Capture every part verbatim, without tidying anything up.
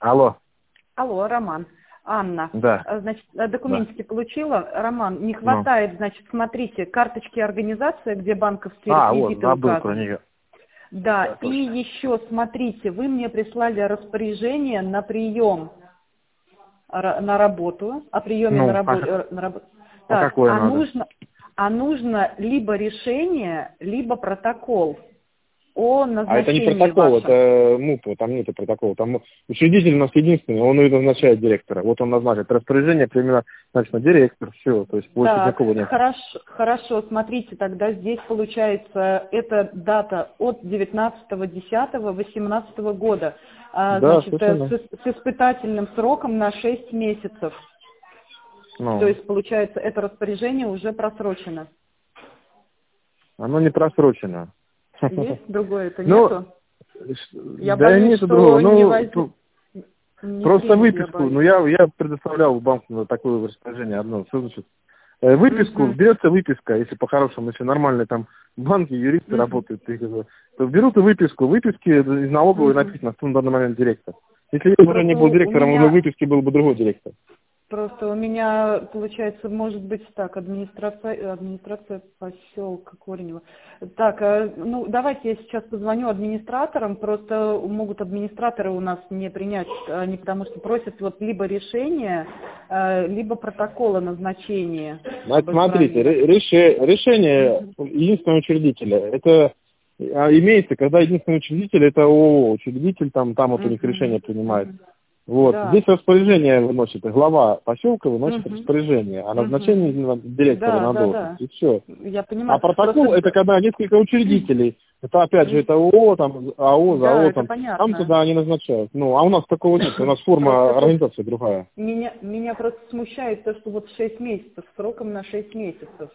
Алло. Алло, Роман. Анна. Да. Значит, документики Да. получила. Роман, не хватает, ну. значит, смотрите, карточки организации, где банковские а, реквизиты вот, забыл указаны. про нее. Да, Да, и еще, смотрите, вы мне прислали распоряжение на прием на работу, о приеме Ну, на, рабо а, на работу. а Так, какое а надо? нужно, а нужно либо решение, либо протокол о А это не назначении протокол, вашем. это МУП, там нет протокола. Там учредитель у нас единственный, он и назначает директора. Вот он назначит распоряжение, примерно, значит, директор, все, то есть больше Так, никого нет. хорошо, хорошо, смотрите, тогда здесь получается, эта дата от девятнадцатого десятого восемнадцатого года, а, Да, значит, совершенно. с, с испытательным сроком на шесть месяцев. Ну, То есть, получается, это распоряжение уже просрочено. оно не просрочено. Есть другое, это Ну, нету? Я да боюсь, нету другого. что не Ну, возьмет, не просто примут, я выписку. боюсь. Ну, я, я предоставлял в банк такое распоряжение одно. Что значит? Э, Выписку, Угу. берется выписка, если по-хорошему, если нормальные там банки, юристы Угу. работают, их, э, то берут и выписку. Выписки из налоговой Угу. написано, что на данный момент директор. Если я уже не Просто был у директором, уже меня... в выписке был бы другой директор. Просто у меня, получается, может быть так, администрация, администрация поселка Коренева. Так, э, ну давайте я сейчас позвоню администраторам, просто могут администраторы у нас не принять, они потому что просят вот либо решение, э, либо протокола назначения. Значит, об смотрите, избрании. ре- реше- решение Мгм. единственного учредителя, это а, имеется, когда единственный учредитель, это ООО, учредитель, там, там вот у них решение Мгм. принимает. Мгм. Вот. Да. Здесь распоряжение выносит, глава поселка выносит Мгм. распоряжение о Мгм. назначении директора Да, на да, должность. да. И все. Я А понимаю. протокол это Просто когда несколько учредителей. Это опять же это ООО, там, АО, да, ЗАО, это там, там понятно. туда они назначают. Ну, а у нас такого нет. У нас форма Просто тут организации другая. меня, меня просто смущает то, что вот шесть месяцев, сроком на шесть месяцев.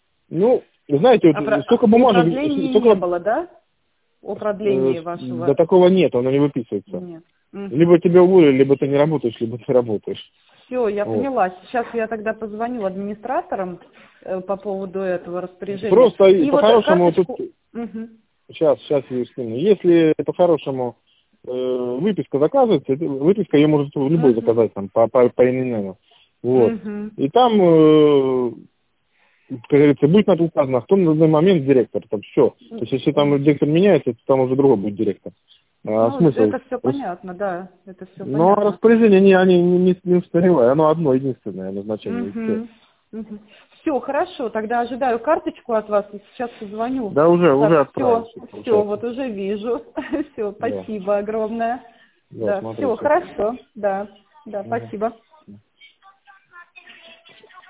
Ну, знаете, А, вот про- столько о бумажек, продлении не столько было, да? О э, продлении до вашего такого нет, оно не выписывается. нет. Угу. Либо тебя уволили, либо ты не работаешь, либо ты работаешь. Все, я Вот. поняла. Сейчас я тогда позвоню администраторам э, по поводу этого распоряжения. Просто и И вот э, по-хорошему тут, карточку. Угу. сейчас, сейчас я скину. Если по-хорошему э, выписка заказывается, это- выписка ее может любой Угу. заказать там по, по, по именам. Вот. Угу. И там, э, как говорится, будет на это указано, кто на данный момент директор. Там все. То есть если там директор меняется, то там уже другой будет директор. А, Ну, смысл? это все понятно, да. Это все Но понятно. распоряжение не, они не, не, не устаревают, оно одно единственное назначение. И все. Угу. Угу. Все, хорошо, тогда ожидаю карточку от вас и сейчас позвоню. Да, уже, уже Так, все, отправились, все, получается. вот уже вижу. Все, Да, спасибо огромное. да, Да, все, смотрите. хорошо, да, да, Мгм. спасибо.